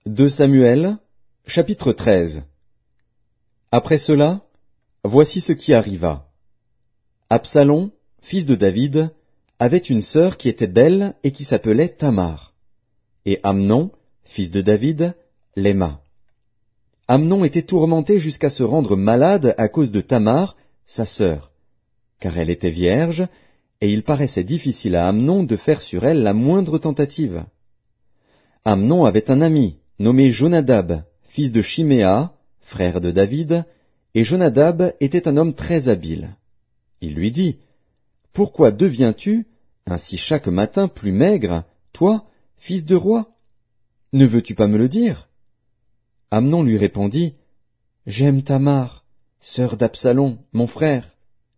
2 Samuel, chapitre 13. Après cela, voici ce qui arriva. Absalom, fils de David, avait une sœur qui était belle et qui s'appelait Tamar. Et Amnon, fils de David, l'aima. Amnon était tourmenté jusqu'à se rendre malade à cause de Tamar, sa sœur, car elle était vierge, et il paraissait difficile à Amnon de faire sur elle la moindre tentative. Amnon avait un ami, nommé Jonadab, fils de Chiméa, frère de David, et Jonadab était un homme très habile. Il lui dit, « Pourquoi deviens-tu, ainsi chaque matin, plus maigre, toi, fils de roi? Ne veux-tu pas me le dire ?» Amnon lui répondit, « J'aime Tamar, sœur d'Absalom, mon frère. »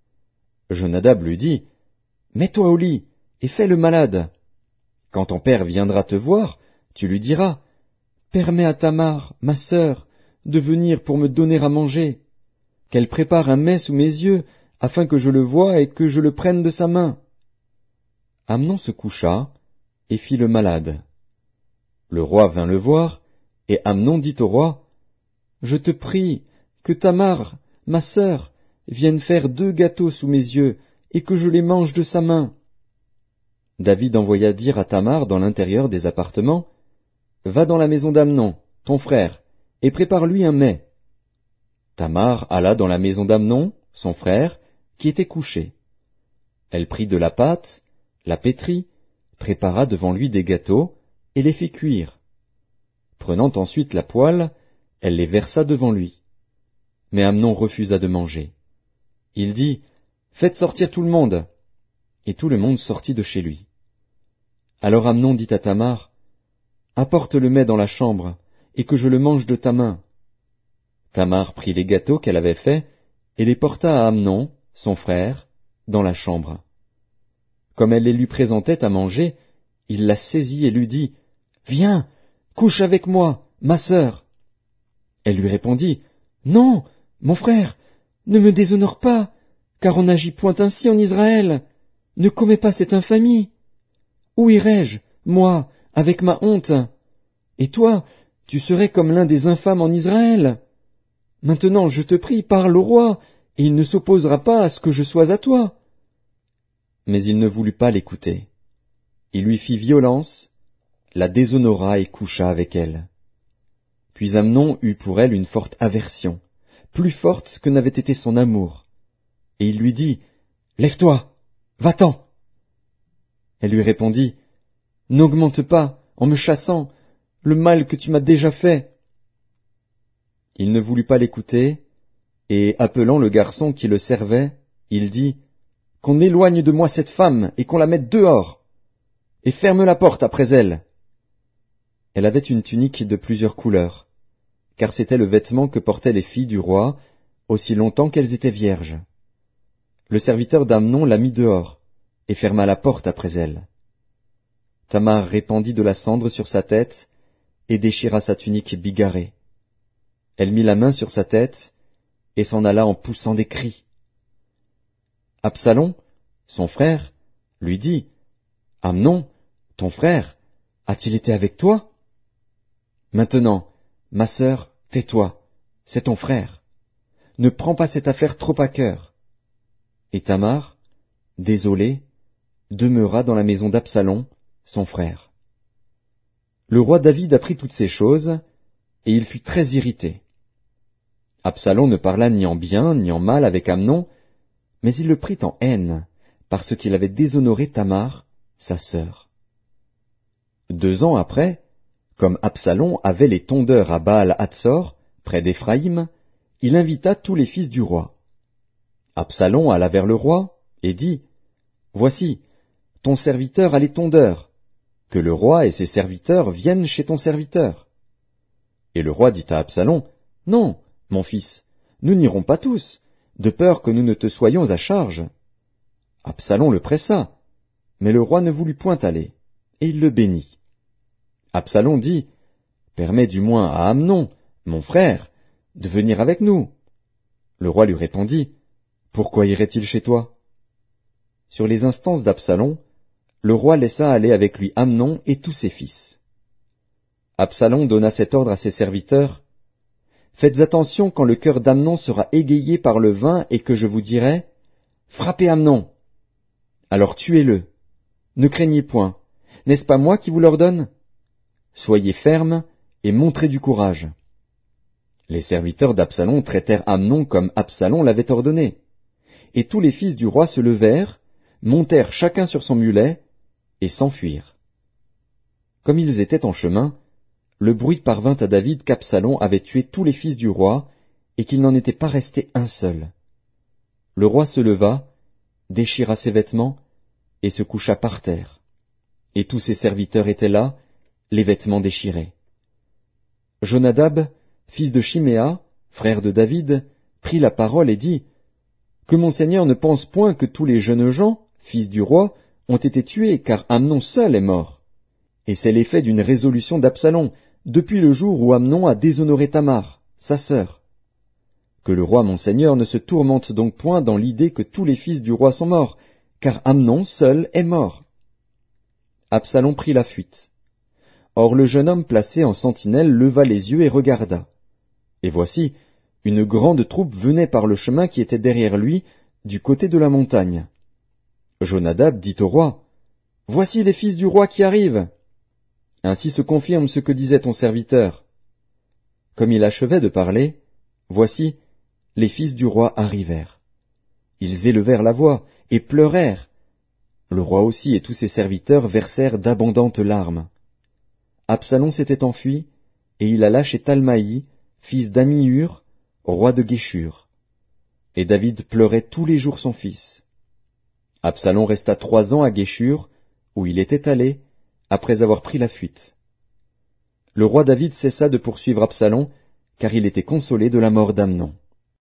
Jonadab lui dit, « Mets-toi au lit et fais le malade. Quand ton père viendra te voir, tu lui diras, « Permets à Tamar, ma sœur, de venir pour me donner à manger, qu'elle prépare un mets sous mes yeux, afin que je le voie et que je le prenne de sa main. » Amnon se coucha et fit le malade. Le roi vint le voir, et Amnon dit au roi, « Je te prie que Tamar, ma sœur, vienne faire 2 gâteaux sous mes yeux, et que je les mange de sa main. » David envoya dire à Tamar dans l'intérieur des appartements, « Va dans la maison d'Amnon, ton frère, et prépare-lui un mets. » Tamar alla dans la maison d'Amnon, son frère, qui était couché. Elle prit de la pâte, la pétrit, prépara devant lui des gâteaux, et les fit cuire. Prenant ensuite la poêle, elle les versa devant lui. Mais Amnon refusa de manger. Il dit, « Faites sortir tout le monde. » Et tout le monde sortit de chez lui. Alors Amnon dit à Tamar, « Apporte le mets dans la chambre, et que je le mange de ta main. » Tamar prit les gâteaux qu'elle avait faits, et les porta à Amnon, son frère, dans la chambre. Comme elle les lui présentait à manger, il la saisit et lui dit, « Viens, couche avec moi, ma sœur. » Elle lui répondit, « Non, mon frère, ne me déshonore pas, car on n'agit point ainsi en Israël. Ne commets pas cette infamie. Où irai-je, moi, avec ma honte? Et toi, tu serais comme l'un des infâmes en Israël. Maintenant, je te prie, parle au roi, et il ne s'opposera pas à ce que je sois à toi. » Mais il ne voulut pas l'écouter. Il lui fit violence, la déshonora et coucha avec elle. Puis Amnon eut pour elle une forte aversion, plus forte que n'avait été son amour. Et il lui dit, « Lève-toi, va-t'en. » Elle lui répondit, « N'augmente pas, en me chassant, le mal que tu m'as déjà fait. » Il ne voulut pas l'écouter, et appelant le garçon qui le servait, il dit, « Qu'on éloigne de moi cette femme, et qu'on la mette dehors, et ferme la porte après elle. » Elle avait une tunique de plusieurs couleurs, car c'était le vêtement que portaient les filles du roi, aussi longtemps qu'elles étaient vierges. Le serviteur d'Amnon la mit dehors, et ferma la porte après elle. Tamar répandit de la cendre sur sa tête, et déchira sa tunique bigarrée. Elle mit la main sur sa tête, et s'en alla en poussant des cris. Absalom, son frère, lui dit, « Amnon, ton frère, a-t-il été avec toi? Maintenant, ma sœur, tais-toi, c'est ton frère. Ne prends pas cette affaire trop à cœur. » Et Tamar, désolée, demeura dans la maison d'Absalom, son frère. Le roi David apprit toutes ces choses, et il fut très irrité. Absalom ne parla ni en bien ni en mal avec Amnon, mais il le prit en haine, parce qu'il avait déshonoré Tamar, sa sœur. 2 ans après, comme Absalom avait les tondeurs à Baal-Hatsor, près d'Éphraïm, il invita tous les fils du roi. Absalom alla vers le roi et dit, « Voici, ton serviteur a les tondeurs, que le roi et ses serviteurs viennent chez ton serviteur. » Et le roi dit à Absalom, « Non, mon fils, nous n'irons pas tous, de peur que nous ne te soyons à charge. » Absalom le pressa, mais le roi ne voulut point aller, et il le bénit. Absalom dit, « Permets du moins à Amnon, mon frère, de venir avec nous. » Le roi lui répondit, « Pourquoi irait-il chez toi? » Sur les instances d'Absalom, le roi laissa aller avec lui Amnon et tous ses fils. Absalom donna cet ordre à ses serviteurs. Faites attention quand le cœur d'Amnon sera égayé par le vin et que je vous dirai, frappez Amnon. Alors tuez-le. Ne craignez point. N'est-ce pas moi qui vous l'ordonne? Soyez fermes et montrez du courage. Les serviteurs d'Absalom traitèrent Amnon comme Absalom l'avait ordonné. Et tous les fils du roi se levèrent, montèrent chacun sur son mulet, et s'enfuirent. Comme ils étaient en chemin, le bruit parvint à David qu'Absalom avait tué tous les fils du roi, et qu'il n'en était pas resté un seul. Le roi se leva, déchira ses vêtements, et se coucha par terre. Et tous ses serviteurs étaient là, les vêtements déchirés. Jonadab, fils de Chiméa, frère de David, prit la parole et dit, « Que mon seigneur ne pense point que tous les jeunes gens, fils du roi, ont été tués, car Amnon seul est mort. Et c'est l'effet d'une résolution d'Absalom, depuis le jour où Amnon a déshonoré Tamar, sa sœur. Que le roi mon seigneur ne se tourmente donc point dans l'idée que tous les fils du roi sont morts, car Amnon seul est mort. » Absalom prit la fuite. Or le jeune homme placé en sentinelle leva les yeux et regarda. Et voici, une grande troupe venait par le chemin qui était derrière lui, du côté de la montagne. Jonadab dit au roi, « Voici les fils du roi qui arrivent. » Ainsi se confirme ce que disait ton serviteur. Comme il achevait de parler, voici, les fils du roi arrivèrent. Ils élevèrent la voix et pleurèrent. Le roi aussi et tous ses serviteurs versèrent d'abondantes larmes. Absalom s'était enfui, et il alla chez Talmaï, fils d'Amihur, roi de Guéshur. Et David pleurait tous les jours son fils. Absalom resta 3 ans à Guéshur, où il était allé, après avoir pris la fuite. Le roi David cessa de poursuivre Absalom, car il était consolé de la mort d'Amnon.